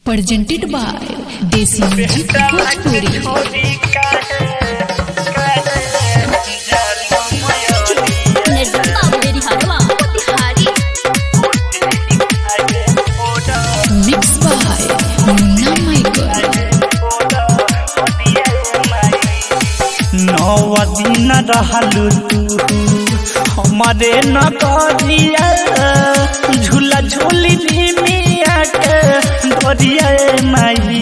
presented by Desi Music Bhojpuri. Mixed by Munna Michael. नौ दिन रहलू तू हमारे नगरिया झूला झूली मिया के दरिया माई।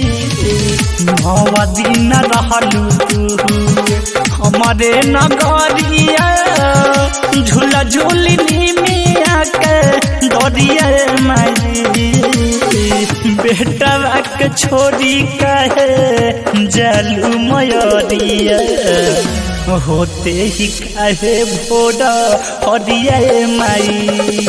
नौ दिन रहलू तू हमारे नगरिया झूला झूली मिया के दरिया माई। बेटा के छोड़ी कहे जलू मयरिया होते ही कहे भोरा हरिया माई।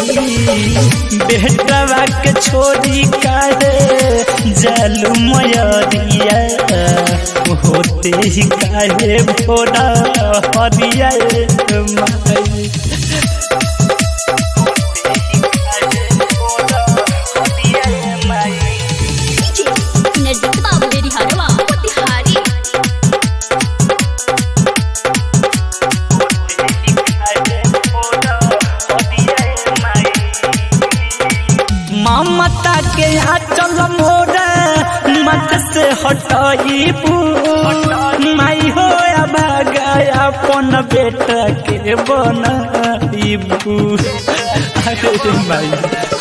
बेटा के छोड़ी कहे जलू मयरिया होते ही कहे भोरा हरिया माई। ममता के आंचल मोरा मत से हटाईबू माई हो भागा अपन बेटा के बनाईबू। अरे माई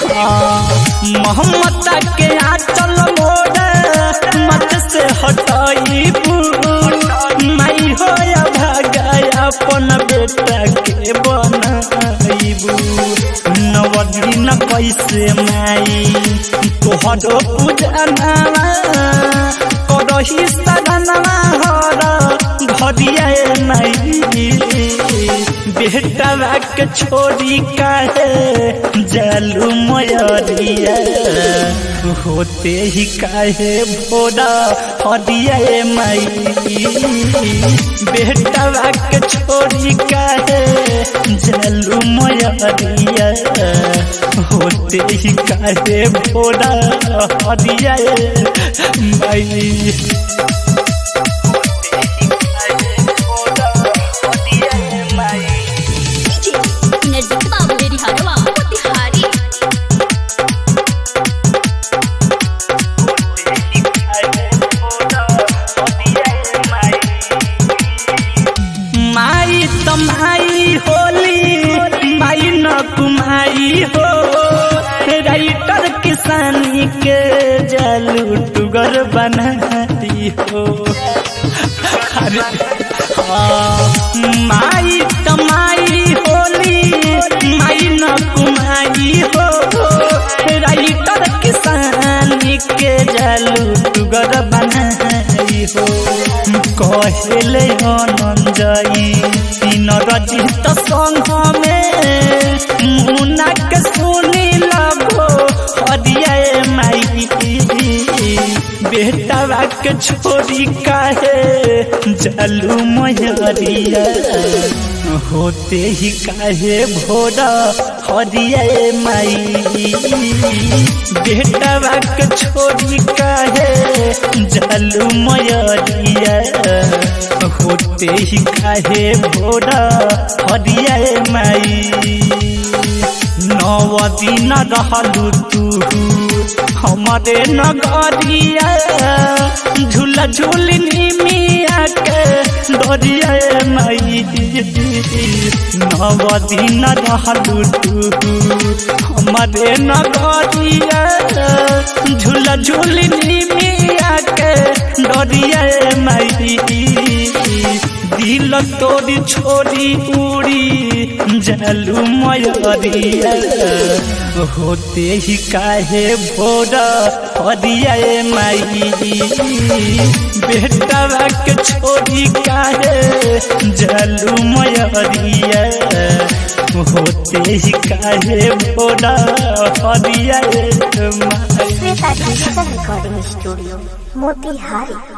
ममता के आंचल मोरा मत से हटाईबू माई हो भागा अपन बेटा के बनाईबू। नवदिन कैसे माई तोहरो पूजना करही सदनमा हर घरिया माई। बेटा के छोड़ी काहे जलू मयरिया होते ही काहे भोरा हरिया माई। बेटा के छोड़ी काहे जलू मयरिया होते ही काहे भोरा हरिया माई। माई तमाई होली माई न कुमाई हो राइटर किसानी के जलू टुगर बनाती हो। अरे माई तमाई होली माई न कुमाई हो राइटर किसानी के जलू टुगर बनाई हो। कहले अनंजयी तीन रजित संघ में मुन्ना के सुनी लगो हरिया माई। बेटा के छोड़ी काहे जलू मयरिया होते ही काहे भोरा हरिया माई। बेटा के छोड़ी काहे जलू मयरिया होते ही काहे भोरा हरिया माई। नौ दिन रहलू तू हमारे नगरिया झूला झूली मिया के दरिया माई। नौ दिन रहलू तू हमारे नगरिया झूला झूली मिया के दरिया माई। दिल तोरी छोड़ी उड़ी जलू मयरिया होते ही काहे भोरा हरिया माई। बेटा के छोड़ी काहे जलू मयरिया होते ही काहे भोरा हरिया माई। Shweta digital recording studio Motihari.